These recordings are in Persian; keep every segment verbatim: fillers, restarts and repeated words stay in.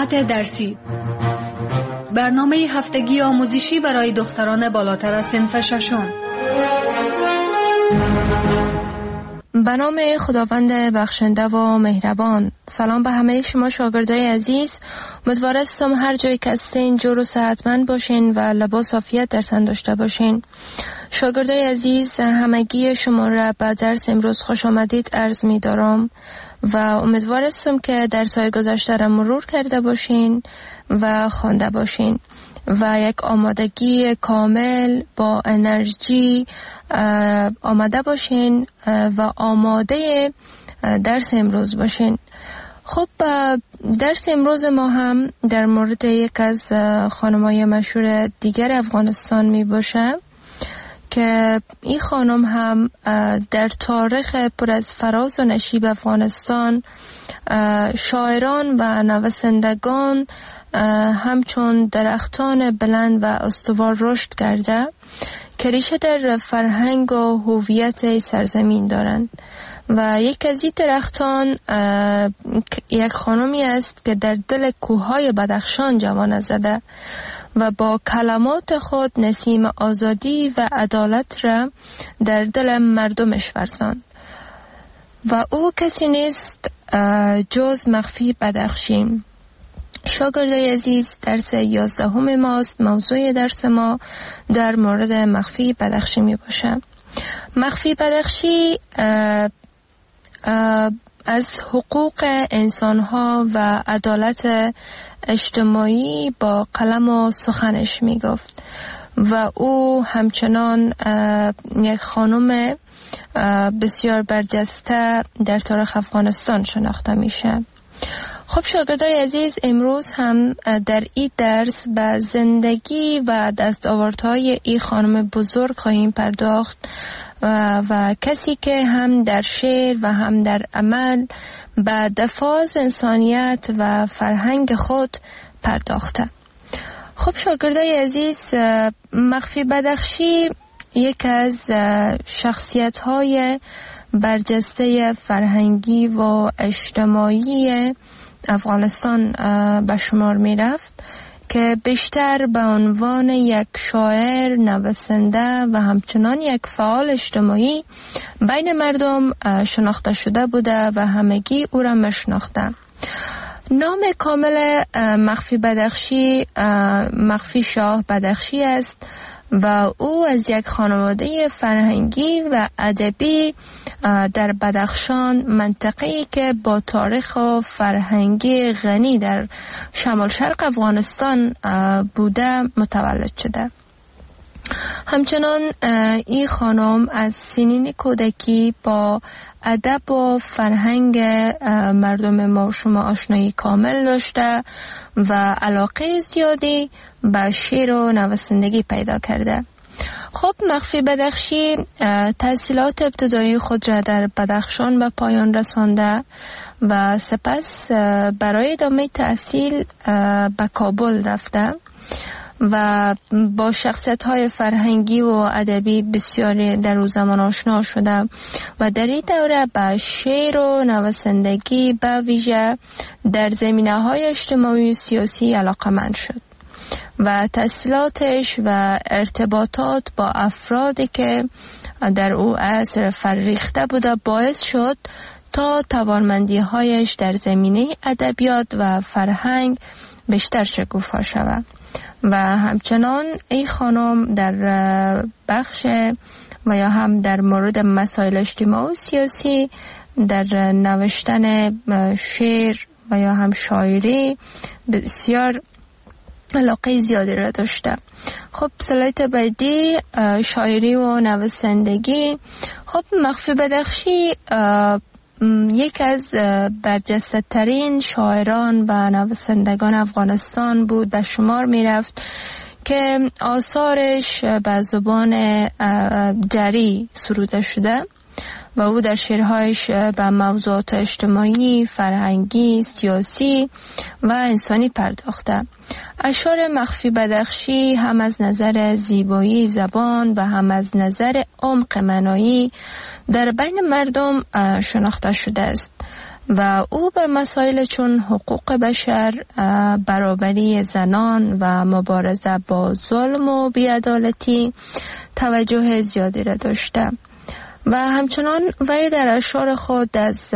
ساعت درسی، برنامه هفتگی آموزشی برای دختران بالاتر از صنف ششم. به نام خداوند بخشنده و مهربان. سلام به همه شما شاگردای عزیز. امیدوار هستم هر جایی که هستین جور و صحتمند باشین و لباس عافیت در تن داشته باشین. شاگردای عزیز، همگی شما را به درس امروز خوش آمدید عرض می دارم و امیدوار هستم که درس‌های گذشته را مرور کرده باشین و خوانده باشین و یک آمادگی کامل با انرژی آماده باشین و آماده درس امروز باشین. خب درس امروز ما هم در مورد یک از خانم‌های مشهور دیگر افغانستان می باشه که این خانم هم در تاریخ پر از فراز و نشیب افغانستان شاعران و نویسندگان همچون درختان بلند و استوار رشد کرده که ریشه در فرهنگ و هویت سرزمین دارند و یک از این درختان یک خانمی است که در دل کوههای بدخشان جوانه زده و با کلمات خود نسیم آزادی و عدالت را در دل مردمش ورزاند و او کسی نیست جز مخفی بدخشی. شاگردای عزیز، درس یازدهم ماست. موضوع درس ما در مورد مخفی بدخشی می باشه. مخفی بدخشی اه اه از حقوق انسانها و عدالت اجتماعی با قلم و سخنش می گفت و او همچنان یک خانم بسیار برجسته در تاریخ افغانستان شناخته میشه. خب شاگردای عزیز، امروز هم در این درس به زندگی و دستاوردهای این خانم بزرگ خواهیم پرداخت و, و کسی که هم در شعر و هم در عمل به دفاع از انسانیت و فرهنگ خود پرداخته. خب شاگردای عزیز، مخفی بدخشی یک از شخصیت‌های برجسته فرهنگی و اجتماعی افغانستان به شمار می رفت که بیشتر به عنوان یک شاعر، نویسنده و همچنان یک فعال اجتماعی بین مردم شناخته شده بوده و همگی او را میشناختند. نام کامل مخفی بدخشی مخفی شاه بدخشی است و او از یک خانواده فرهنگی و ادبی در بدخشان، منطقه‌ای که با تاریخ و فرهنگی غنی در شمال شرق افغانستان بوده متولد شده. همچنان این خانم از سنین کودکی با ادب و فرهنگ مردم ما شما آشنایی کامل داشته و علاقه زیادی به شعر و نویسندگی پیدا کرده. خب مخفی بدخشی تحصیلات ابتدایی خود را در بدخشان به پایان رسانده و سپس برای ادامه تحصیل به کابل رفته و با شخصیت‌های فرهنگی و ادبی بسیاری در او زمان آشنا شده و در این دوره به شعر و نویسندگی به ویژه در زمینه‌های اجتماعی و سیاسی علاقه‌مند شد و تحصیلاتش و ارتباطات با افرادی که در او عصر فرریخته بوده باعث شد تا توانمندی‌هایش در زمینه ادبیات و فرهنگ بیشتر شکوفا شود و همچنان این خانم در بخش و یا هم در مورد مسائل اجتماعی و سیاسی در نوشتن شعر و یا هم شاعری بسیار علاقه زیادی را داشته. خب سلایت بعدی شاعری و نویسندگی. خب مخفی بدخشی یک از برجسته ترین شاعران و نویسندگان افغانستان بود به شمار می رفت که آثارش به زبان دری سروده شده و او در شعرهایش به موضوعات اجتماعی، فرهنگی، سیاسی و انسانی پرداخته. اشعار مخفی بدخشی هم از نظر زیبایی زبان و هم از نظر عمق معنایی در بین مردم شناخته شده است و او به مسائل چون حقوق بشر، برابری زنان و مبارزه با ظلم و بی‌عدالتی توجه زیادی را داشته و همچنان وی در اشعار خود از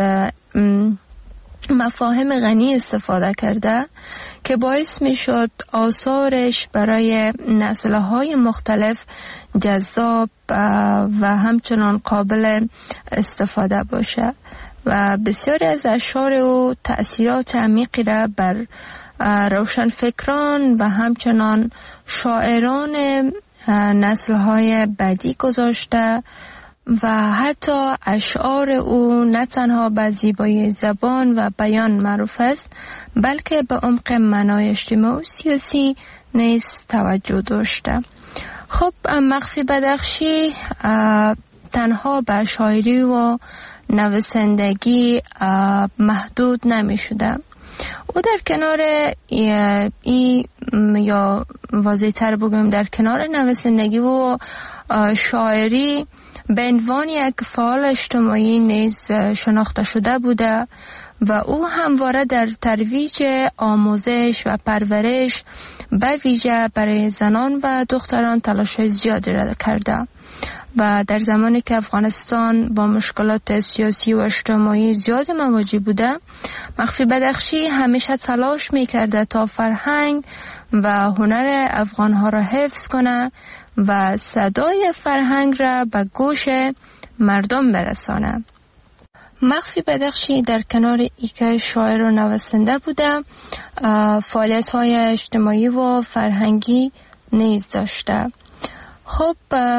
مفاهیم غنی استفاده کرده که باعث می شد آثارش برای نسل‌های مختلف جذاب و همچنان قابل استفاده باشه و بسیاری از اشعار او تأثیرات عمیقی را بر روشنفکران و همچنان شاعران نسل‌های بعدی گذاشته و حتی اشعار او نه تنها به زیبایی زبان و بیان معروف است، بلکه به عمق معنای اجتماعی و سیاسی نیز توجه داشته. خب مخفی بدخشی تنها به شاعری و نویسندگی محدود نمی شده. او در کنار ای, ای یا واضح‌تر بگم در کنار نویسندگی و شاعری به عنوان یک فعال اجتماعی نیز شناخته شده بوده و او همواره در ترویج آموزش و پرورش به ویژه برای زنان و دختران تلاش زیادی را کرده و در زمانی که افغانستان با مشکلات سیاسی و اجتماعی زیاد مواجه بوده، مخفی بدخشی همیشه تلاش می‌کرده تا فرهنگ و هنر افغان‌ها را حفظ کنه و صدای فرهنگ را به گوش مردم برسانه. مخفی بدخشی در کنار اینکه شاعر و نویسنده بوده، فعالیت‌های اجتماعی و فرهنگی نیز داشته. خب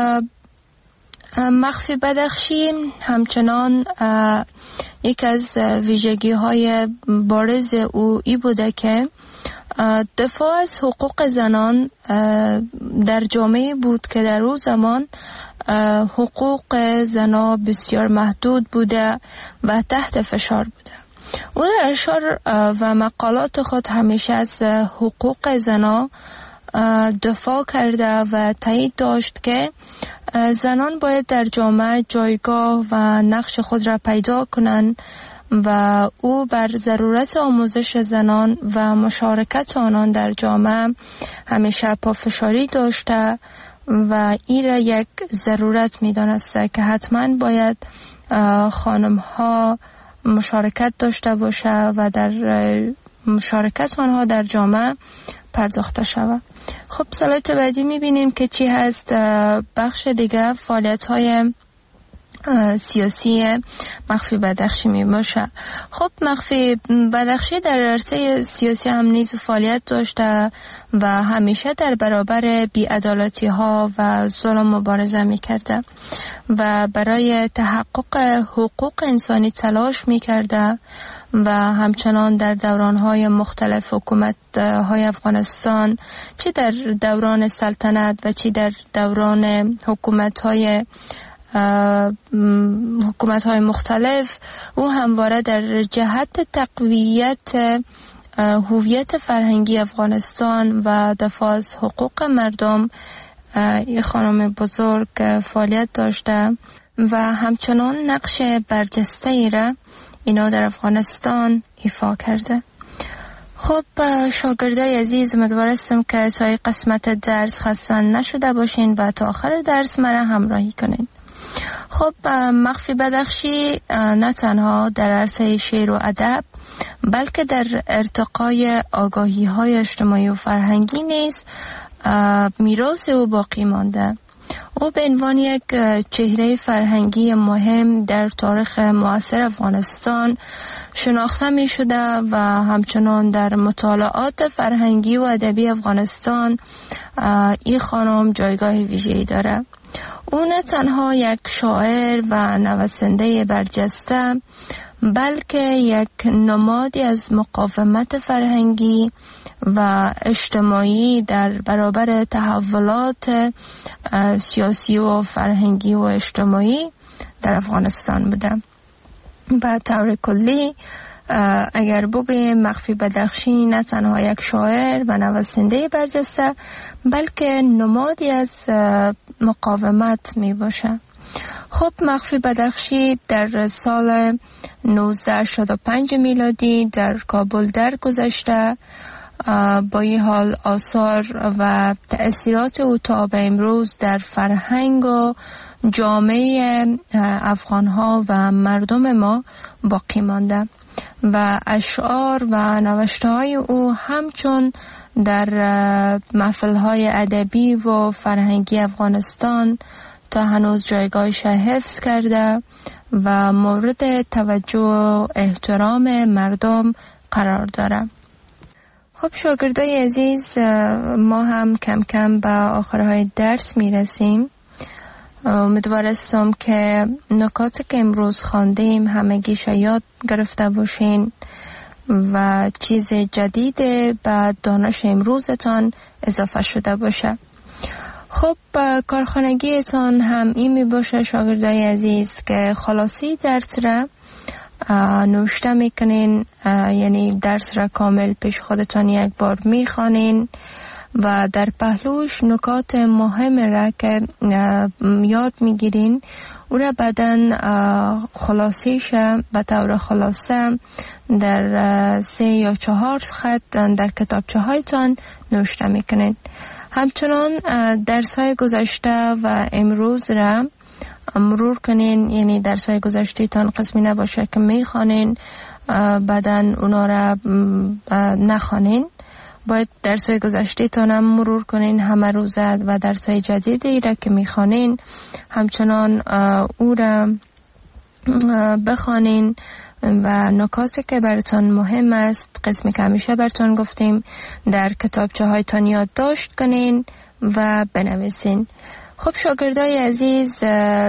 مخفی بدخشی همچنان یک از ویژگی‌های بارز او ای بوده که دفاع از حقوق زنان در جامعه بود که در اون زمان حقوق زنان بسیار محدود بوده و تحت فشار بوده. او در اشعار و مقالات خود همیشه از حقوق زنان دفاع کرده و تایید داشت که زنان باید در جامعه جایگاه و نقش خود را پیدا کنند و او بر ضرورت آموزش زنان و مشارکت آنان در جامعه همیشه پافشاری داشته و این را یک ضرورت می دانسته که حتما باید خانم ها مشارکت داشته باشه و در مشارکت آنها در جامعه پرداخته شود. خب سلایت بعدی می بینیم که چی هست. بخش دیگه فعالیت های سیاسی مخفی بدخشی می باشه. خب مخفی بدخشی در عرصه سیاسی هم نیز فعالیت داشته و همیشه در برابر بی‌عدالتی ها و ظلم مبارزه می کرده و برای تحقق حقوق انسانی تلاش می کرده و همچنان در دوران‌های مختلف حکومت های افغانستان، چه در دوران سلطنت و چه در دوران حکومت‌های حکومت های مختلف، او همواره در جهت تقویت هویت فرهنگی افغانستان و دفاع از حقوق مردم این خانم بزرگ فعالیت داشته و همچنان نقش برجسته ای را اینا در افغانستان ایفا کرده. خب شاگردای عزیز، امیدوارم که تا قسمت درس خسته نشده باشین و تا آخر درس مرا همراهی کنین. خب مخفی بدخشی نه تنها در عرصه شعر و ادب بلکه در ارتقای آگاهی های اجتماعی و فرهنگی نیز میراث او باقی مانده. او به عنوان یک چهره فرهنگی مهم در تاریخ معاصر افغانستان شناخته می شده و همچنان در مطالعات فرهنگی و ادبی افغانستان این خانم جایگاه ویژه‌ای داره. او نه تنها یک شاعر و نویسنده برجسته بلکه یک نمادی از مقاومت فرهنگی و اجتماعی در برابر تحولات سیاسی و فرهنگی و اجتماعی در افغانستان بوده. به طور کلی اگر بگویم مخفی بدخشی نه تنها یک شاعر و نویسنده برجسته بلکه نمادی از مقاومت می باشه. خب مخفی بدخشی در سال نوزده هشتاد و پنج میلادی در کابل درگذشته. با این حال آثار و تأثیرات او تا به امروز در فرهنگ و جامعه افغانها و مردم ما باقی مانده و اشعار و نوشته‌های او همچون در محفل‌های ادبی و فرهنگی افغانستان تا هنوز جایگاهش حفظ کرده و مورد توجه و احترام مردم قرار داره. خب شاگردای عزیز، ما هم کم کم به آخرهای درس میرسیم. امیدوار هستم که نکاتی که امروز خواندیم همگیش یاد گرفته باشین و چیز جدید به دانش امروزتان اضافه شده باشه. خب کارخانگیتان هم این می باشه شاگردای عزیز که خلاصی درس را نوشته میکنین، یعنی درس را کامل پیش خودتان یک بار میخوانین و در پهلوش نکات مهم را که یاد میگیرین او را بعدن خلاصیش به طور خلاصه در سه یا چهار خط در کتابچه هایتان نوشته میکنین. همچنان درس های گذشته و امروز را مرور کنین، یعنی درس های گذشته تان قسمی نباشه که میخوانین بعدن اونا را نخوانین. باید درس های گذشته تان هم مرور کنین همه روزه و درس های جدیدی را که میخوانین همچنان او را بخوانین و نکاتی که براتون مهم است، قسمی که همیشه براتون گفتیم، در کتابچه هایتان یادداشت کنین و بنویسین. خب شاگردای عزیز،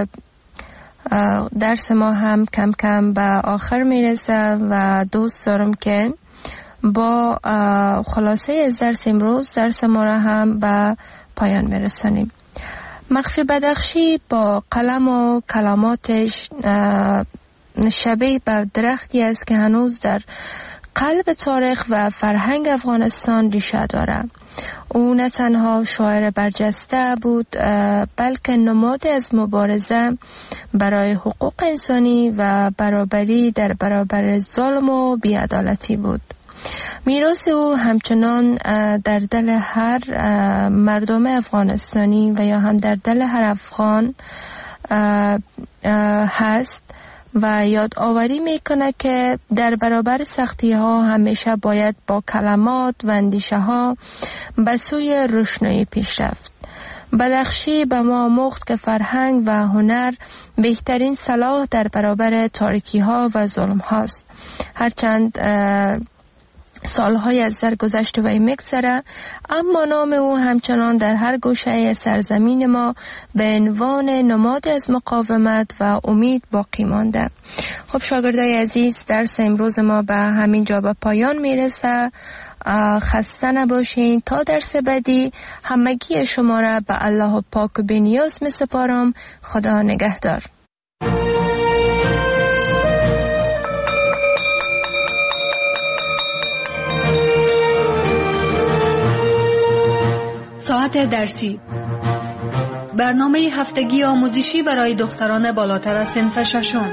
درس ما هم کم کم به آخر میرسه و دوست دارم که با خلاصه از درس امروز درس ما را هم به پایان برسانیم. مخفی بدخشی با قلم و کلماتش شبیه به درختی است که هنوز در قلب تاریخ و فرهنگ افغانستان ریشه دارد. او نه تنها شاعر برجسته بود بلکه نماد از مبارزه برای حقوق انسانی و برابری در برابر ظلم و بی‌عدالتی بود. میراث او همچنان در دل هر مردم افغانستانی و یا هم در دل هر افغان هست و یادآوری میکنه که در برابر سختی ها همیشه باید با کلمات و اندیشه ها به سوی روشنایی پیش رفت. بدخشی به ما آموخت که فرهنگ و هنر بهترین سلاح در برابر تاریکی ها و ظلم هاست. هرچند سالهای از درگذشت وی میگذره، اما نام او همچنان در هر گوشه سرزمین ما به عنوان نماد از مقاومت و امید باقی مانده. خب شاگردای عزیز، درس امروز ما به همین جا به پایان میرسه. خسته نباشین. تا درس بعدی همگی شما را به الله پاک و بی‌نیاز میسپارم. خدا نگهدار. ساعت درسی، برنامه هفتگی آموزشی برای دختران بالاتر از صنف ششم.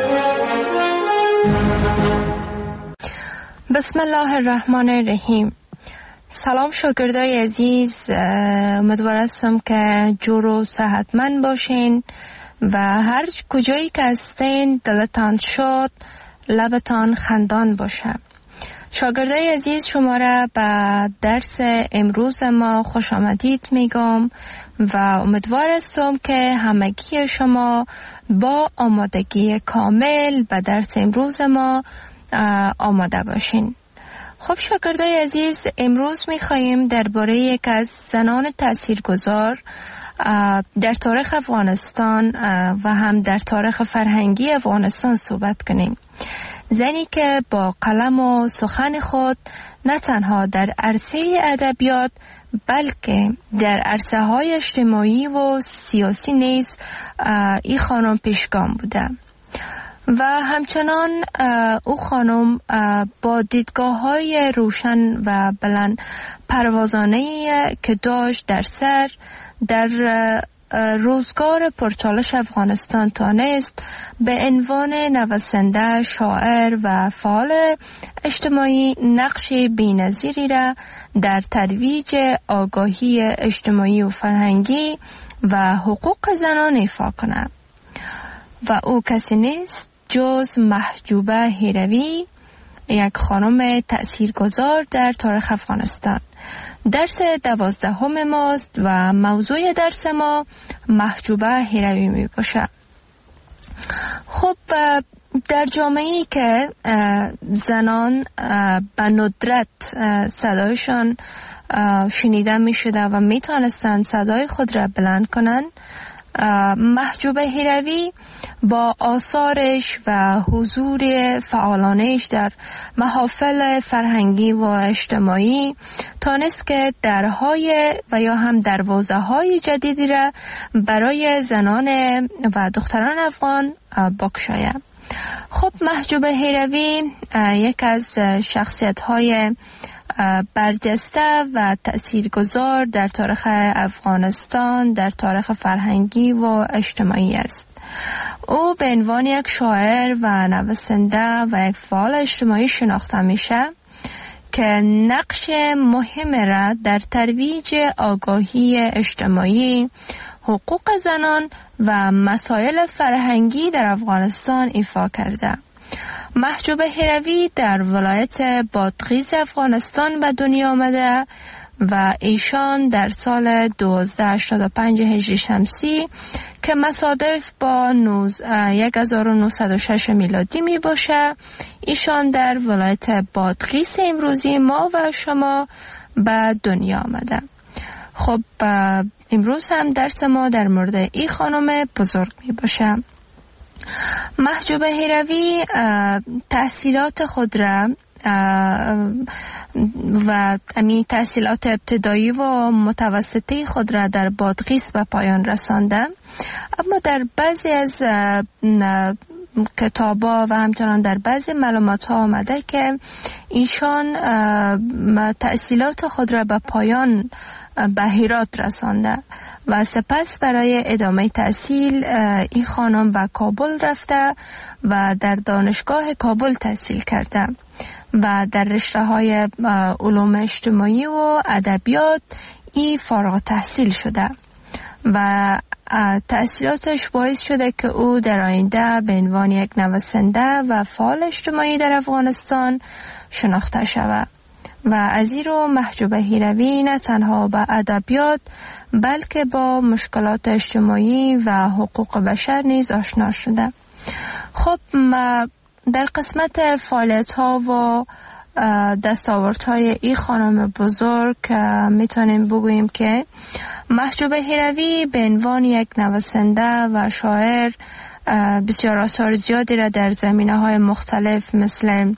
بسم الله الرحمن الرحیم. سلام شاگردای عزیز، امیدوار هستم که جور و صحتمند باشین و هر کجایی که هستین دلتان شاد، لبتان خندان باشه. شاگردای عزیز، شما را به درس امروز ما خوش آمدید میگم و امیدوار هستم که همگی شما با آمادگی کامل به درس امروز ما آماده باشین. خب شاگردای عزیز، امروز میخواییم درباره یک از زنان تاثیرگذار در تاریخ افغانستان و هم در تاریخ فرهنگی افغانستان صحبت کنیم. زنی که با قلم و سخن خود نه تنها در عرصه ادبیات بلکه در عرصه های اجتماعی و سیاسی نیز این خانم پیشگام بوده و همچنان او خانم با دیدگاه های روشن و بلند پروازانه که داشت در سر در روزگار پرچالش افغانستان تانست به عنوان نویسنده، شاعر و فعال اجتماعی نقش بی‌نظیری را در ترویج آگاهی اجتماعی و فرهنگی و حقوق زنان ایفا کند و او کسی نیست جز محجوبه هیروی، یک خانم تأثیرگذار در تاریخ افغانستان. درس دوازدهم ماست و موضوع درس ما محجوبه هیروی می باشه. خب در جامعه‌ای که زنان به ندرت صدایشان شنیده می شده و می توانستند صدای خود را بلند کنند، محجوبه هیروی با آثارش و حضور فعالانش در محافل فرهنگی و اجتماعی تانست که درهای و یا هم دروازه های جدیدی را برای زنان و دختران افغان بگشاید. خب محجوبه هیروی یک از شخصیت های برجسته و تأثیرگذار در تاریخ افغانستان، در تاریخ فرهنگی و اجتماعی است. او به عنوان یک شاعر و نویسنده و یک فعال اجتماعی شناخته میشه که نقش مهم را در ترویج آگاهی اجتماعی، حقوق زنان و مسائل فرهنگی در افغانستان ایفا کرده. محجوبه هیروی در ولایت بادغیس افغانستان به دنیا آمده و ایشان در سال دوازده هشتاد و پنج هجری شمسی که مصادف با یک هزار و نهصد و شش میلادی می باشه، ایشان در ولایت بادغیس امروزی ما و شما به دنیا آمده. خب امروز هم درس ما در مورد این خانم بزرگ می باشه. محجوبه هیروی تحصیلات خود را و امی تحصیلات ابتدایی و متوسطی خود را در بادغیس به پایان رسانده، اما در بعضی از کتابا و همچنان در بعضی معلومات ها آمده که ایشان تحصیلات خود را به پایان به هرات رسانده و سپس برای ادامه تحصیل این خانم به کابل رفته و در دانشگاه کابل تحصیل کرده و در رشته های علوم اجتماعی و ادبیات ای فارغ تحصیل شده و تحصیلاتش باعث شده که او در آینده به عنوان یک نویسنده و فعال اجتماعی در افغانستان شناخته شود. و از این رو محجوبه هیروی نه تنها با ادبیات بلکه با مشکلات اجتماعی و حقوق بشر نیز آشنا شده. خب در قسمت فعالیت ها و دستاوردهای این خانم بزرگ میتونیم بگوییم که محجوبه هیروی به عنوان یک نویسنده و شاعر بسیار آثار زیادی را در زمینه های مختلف مثل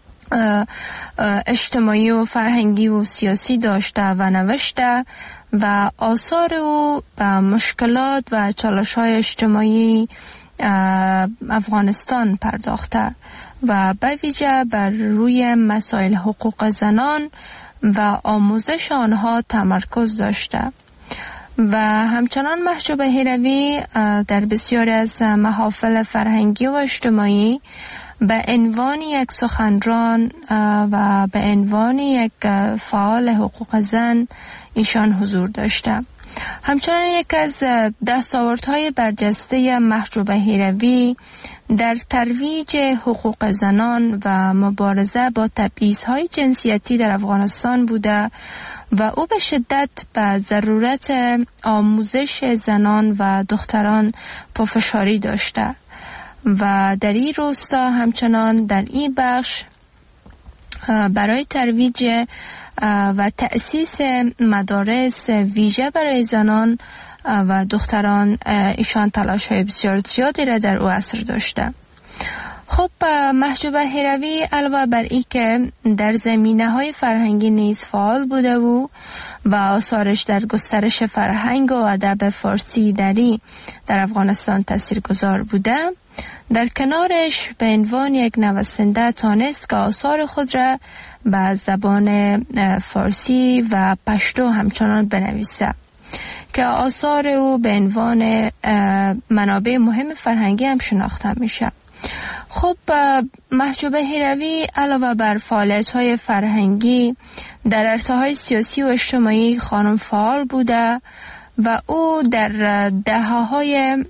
اجتماعی و فرهنگی و سیاسی داشته و نوشته و آثار او به مشکلات و چالش‌های اجتماعی افغانستان پرداخته و به ویژه بر روی مسائل حقوق زنان و آموزش آنها تمرکز داشته. و همچنان محجوبه هیروی در بسیاری از محافل فرهنگی و اجتماعی به عنوان یک سخنران و به عنوان یک فعال حقوق زن ایشان حضور داشته. همچنان یک از دستاوردهای برجسته محجوبه هیروی در ترویج حقوق زنان و مبارزه با تبعیض‌های جنسیتی در افغانستان بوده و او به شدت به ضرورت آموزش زنان و دختران پافشاری داشته و در این راستا همچنان در این بخش برای ترویج و تأسیس مدارس ویژه برای زنان و دختران ایشان تلاش‌های بسیار زیادی را در او عصر داشته. خب محجوبه هیروی علاوه بر این که در زمینه‌های فرهنگی نیز فعال بوده و و آثارش در گسترش فرهنگ و ادب فارسی دری در افغانستان تاثیرگذار بوده، در کنارش به عنوان یک نویسنده تانست که آثار خود را به زبان فارسی و پشتو همچنان بنویسه که آثار او به عنوان منابع مهم فرهنگی هم شناخته میشه. خب محجوب هیروی علاوه بر فعالیت‌های فرهنگی در عرصه‌های سیاسی و اجتماعی خانم فعال بوده و او در دهه‌های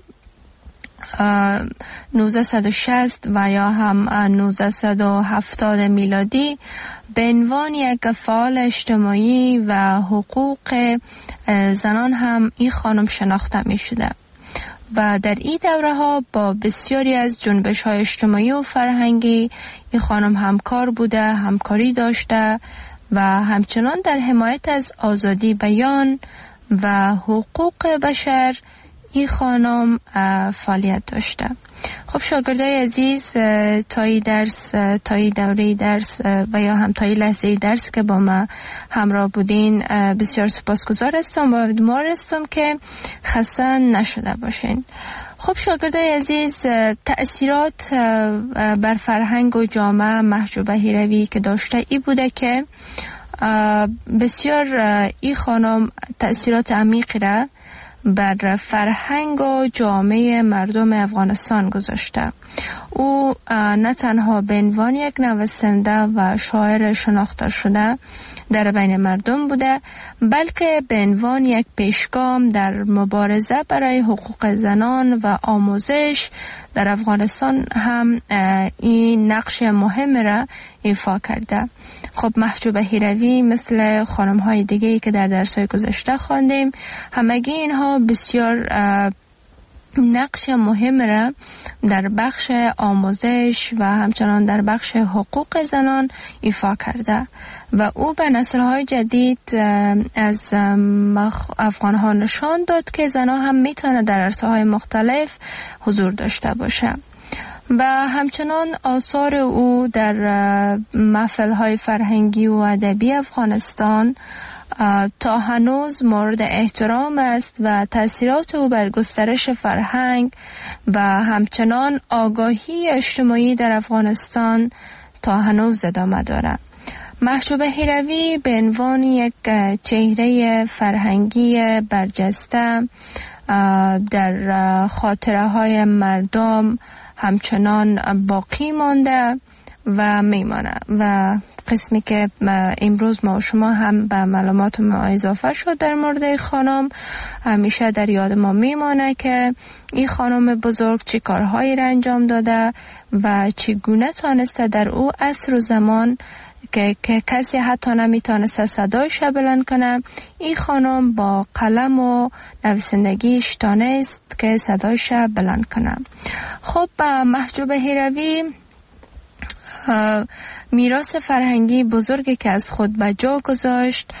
نوزده شصت و یا هم نوزده هفتاد میلادی به عنوان یک فعال اجتماعی و حقوق زنان هم این خانم شناخته می شده و در این دوره ها با بسیاری از جنبش های اجتماعی و فرهنگی این خانم همکار بوده، همکاری داشته و همچنان در حمایت از آزادی بیان و حقوق بشر این خانم فعالیت داشته. خب شاگردای عزیز، تایی درس تایی دوره درس و یا هم تایی لحظه درس که با ما همراه بودین بسیار سپاسگزار هستم و امیدوار هستم که خسته نشده باشین. خب شاگردای عزیز، تأثیرات بر فرهنگ و جامعه محجوب هیروی که داشته ای بوده که بسیار این خانم تأثیرات عمیقی را بر فرهنگ و جامعه مردم افغانستان گذاشته. او نه تنها به عنوان یک نویسنده و شاعر شناخته شده در بین مردم بوده، بلکه به عنوان یک پیشگام در مبارزه برای حقوق زنان و آموزش در افغانستان هم این نقش مهم را ایفا کرده. خب محجوب هیروی مثل خانم های دیگه‌ای که در درس‌های گذشته خواندیم، همگی اینها بسیار نقش مهم را در بخش آموزش و همچنان در بخش حقوق زنان ایفا کرده و او به نسل‌های جدید از افغان‌ها نشان داد که زنان هم میتونه در عرصه‌های مختلف حضور داشته باشه. و همچنان آثار او در محفل‌های فرهنگی و ادبی افغانستان تا هنوز مورد احترام است و تأثیرات او بر گسترش فرهنگ و همچنان آگاهی اجتماعی در افغانستان تا هنوز ادامه دارد. محجوب هیروی به عنوان یک چهره فرهنگی برجسته در خاطره های مردم همچنان باقی مانده و میمانه و قسمی که امروز ما و شما هم به معلومات ما اضافه شد در مورد خانم همیشه در یاد ما میمانه که این خانم بزرگ چه کارهایی را انجام داده و چگونه تانسته در او عصر و زمان که, که کسی حتی نمیتونسته صدایش بلند کنه، این خانم با قلم و نویسندگیش تانست که صدایش بلند کنه. خب محجوب هیروی میراث فرهنگی بزرگی که از خود به جا گذاشت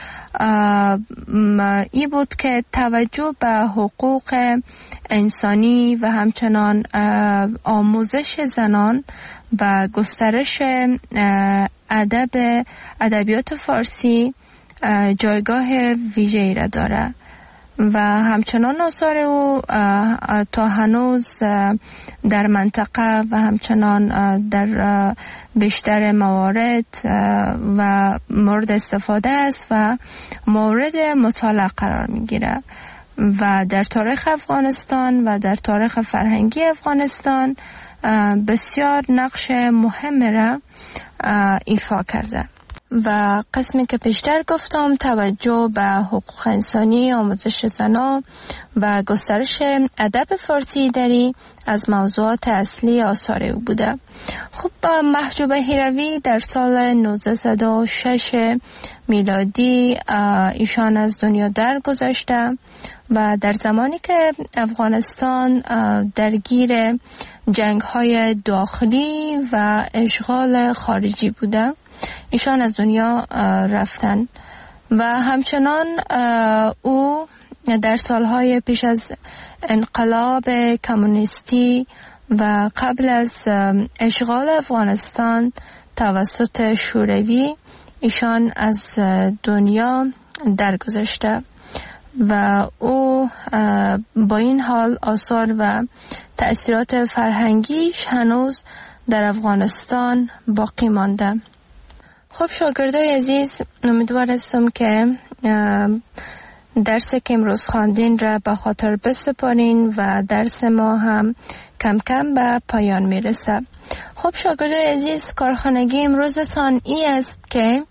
ای بود که توجه به حقوق انسانی و همچنان آموزش زنان و گسترش ادب ادبیات فارسی جایگاه ویژه‌ای را داره و همچنان آثار او تا هنوز در منطقه و همچنان در بیشتر موارد و مورد استفاده است و مورد مطالعه قرار میگیره و در تاریخ افغانستان و در تاریخ فرهنگی افغانستان بسیار نقش مهم را ایفا کرده. و قسمی که پیشتر گفتم توجه به حقوق انسانی، آموزش زنان و گسترش ادب فارسی دری از موضوعات اصلی آثار او بوده. خب محجوب هیروی در سال نوزده و شش میلادی ایشان از دنیا درگذشته و در زمانی که افغانستان درگیر جنگ‌های داخلی و اشغال خارجی بوده ایشان از دنیا رفتن و همچنان او در سالهای پیش از انقلاب کمونیستی و قبل از اشغال افغانستان توسط شوروی ایشان از دنیا درگذشته و او با این حال آثار و تأثیرات فرهنگیش هنوز در افغانستان باقی مانده. خب شاگردای عزیز، امیدوار هستم که درس که امروز خواندین را به خاطر بسپارین و درس ما هم کم کم به پایان میرسه. خب شاگردای عزیز، کارخانگی امروزتان ای است که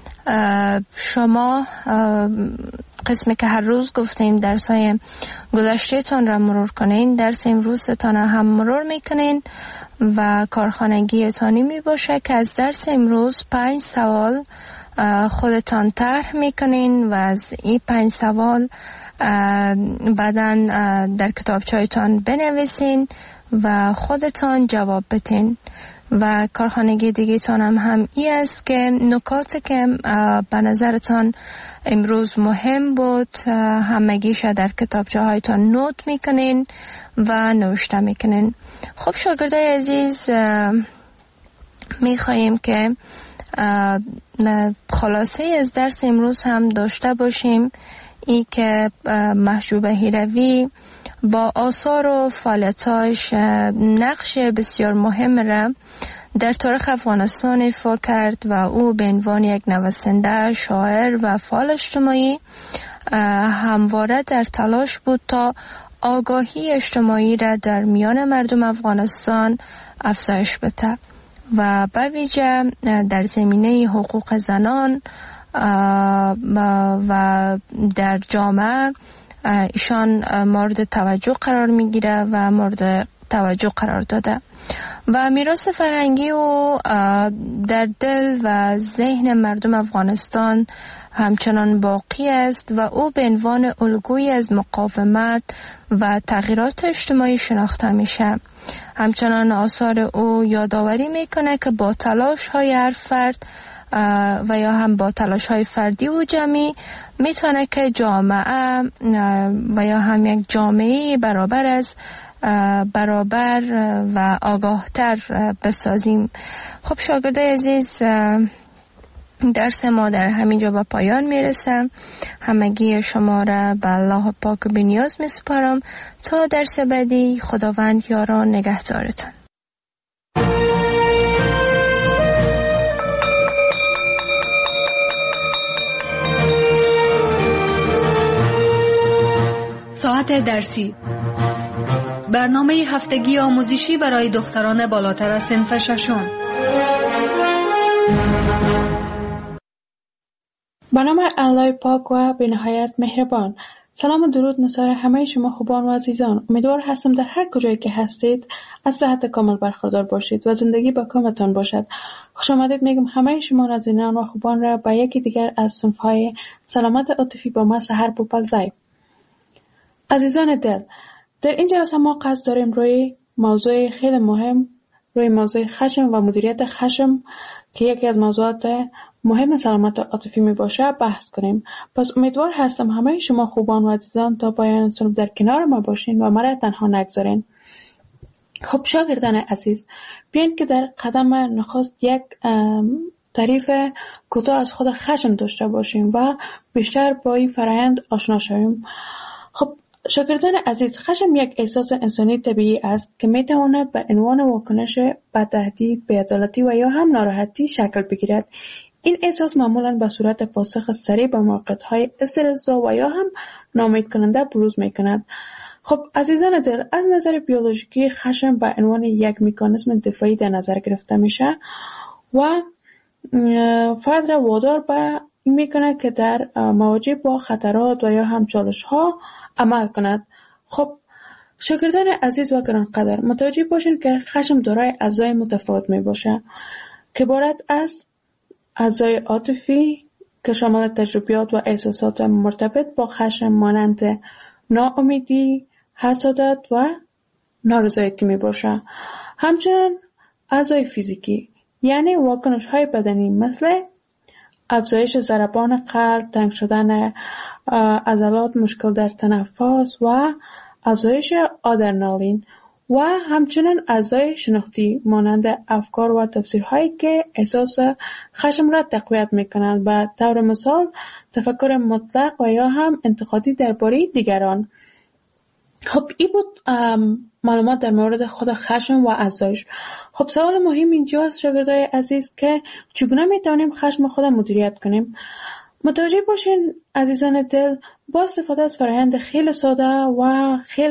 شما قسمی که هر روز گفتیم درس های گذشته تان را مرور کنین، درس امروزتان هم مرور میکنین و کارخانگی تانی می باشه که از درس امروز پنج سوال خودتان طرح میکنین و از این پنج سوال بعداً در کتابچه‌تان بنویسین و خودتان جواب بدین. و کارخانگی دیگه تان هم, هم ای است که نکاتی که به نظرتان امروز مهم بود همگیش در کتابچه هایتان نوت میکنین و نوشته میکنین. خب شاگردای عزیز، میخواییم که خلاصه از درس امروز هم داشته باشیم، ای که محجوب هیروی با آثار و فعالیتاش نقش بسیار مهم را در تاریخ افغانستان ایفا کرد و او به عنوان یک نویسنده، شاعر و فعال اجتماعی همواره در تلاش بود تا آگاهی اجتماعی را در میان مردم افغانستان افزایش بده و به ویژه در زمینه حقوق زنان و در جامعه ایشان مورد توجه قرار میگیره و مورد توجه قرار داده و میراث فرهنگی او در دل و ذهن مردم افغانستان همچنان باقی است و او به عنوان الگویی از مقاومت و تغییرات اجتماعی شناخته میشه. همچنان آثار او یادآوری میکنه که با تلاش های هر فرد و یا هم با تلاش های فردی و جمعی میتونه که جامعه و یا هم یک جامعه برابر از برابر و آگاهتر بسازیم. خب شاگردای عزیز، درس ما در همینجا به پایان میرسه. همگی شما را به الله پاک بنیاز میسپارم تا درس بعدی. خداوند یاران نگهدارتان. ساعت درسی، برنامه هفتگی آموزشی برای دختران بالاتر از صنف ششم. به نام الله پاک و به نهایت مهربان. سلام و درود نثار همه شما خوبان و عزیزان. امیدوار هستم در هر کجایی که هستید از صحت کامل برخوردار باشید و زندگی با کامتان باشد. خوش آمدید میگم همه شما نازنینان و خوبان را به یکی دیگر از صنف‌های سلامت عاطفی با ما سحر بوپلزای. عزیزان دل، در این جلسه ما قصد داریم روی موضوع خیلی مهم، روی موضوع خشم و مدیریت خشم که یکی از موضوعات مهم سلامت عاطفی می باشه بحث کنیم. پس امیدوار هستم همه شما خوبان و عزیزان تا پایان صنف در کنار ما باشین و مرا تنها نگذارین. خب شاگردان عزیز، بیاین که در قدم نخست یک تعریف کوتاه از خود خشم داشته باشیم و بیشتر با این فرآیند آشنا شویم. خب شاگردان عزیز، خشم یک احساس انسانی طبیعی است که می تواند به عنوان واکنش به تهدید، بی‌عدالتی و یا هم ناراحتی شکل بگیرد. این احساس معمولاً به صورت پاسخ سریع به موقعیت‌های استرس‌زا و یا هم ناامید کننده بروز می‌کند. خب عزیزان دل، از نظر بیولوژیکی خشم به عنوان یک مکانیزم دفاعی در نظر گرفته میشه و فرد را وادار به این میکنه که در مواجه با خطرات و یا هم چالش‌ها عمل کند. خب شاگردان عزیز و گرانقدر، متوجه باشین که خشم دارای اجزای متفاوت می باشه که عبارت از اجزای عاطفی که شامل تجربیات و احساسات مرتبط با خشم مانند ناامیدی، حسادت و نارضایتی می باشه. همچنین اجزای فیزیکی یعنی واکنش های بدنی مثل افزایش ضربان قلب، تنگ شدن عضلات، مشکل در تنفس و افزایش آدرنالین و همچنین اعضای شناختی مانند افکار و تفسیرهایی که احساس خشم را تقویت میکنند. به طور مثال تفکر مطلق و یا هم انتقادی درباره دیگران. خب این بود معلومات در مورد خود خشم و اعضایش. خب سوال مهم اینجاست شاگردای عزیز که چگونه میتونیم خشم خود مدیریت کنیم؟ متوجه باشین عزیزان دل، با استفاده از فرآیند خیلی ساده و خیلی